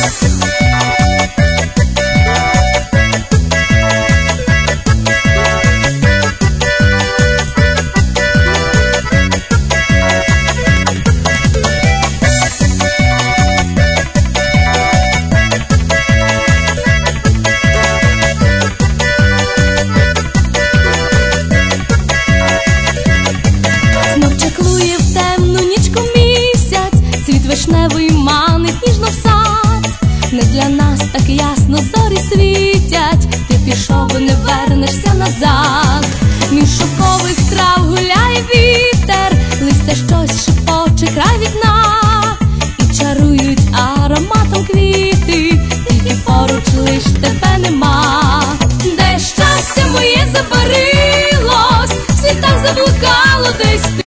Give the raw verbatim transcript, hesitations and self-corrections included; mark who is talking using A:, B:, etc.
A: Вишневий манить ніжно в сад. Не для нас так ясно зорі світять, ти пішов, не вернешся назад. Між шовкових трав гуляє вітер, листя щось шепоче край вікна, і чарують ароматом квіти, тільки поруч лиш тебе нема. Де щастя моє забарилось, в світах заблукало десь ти.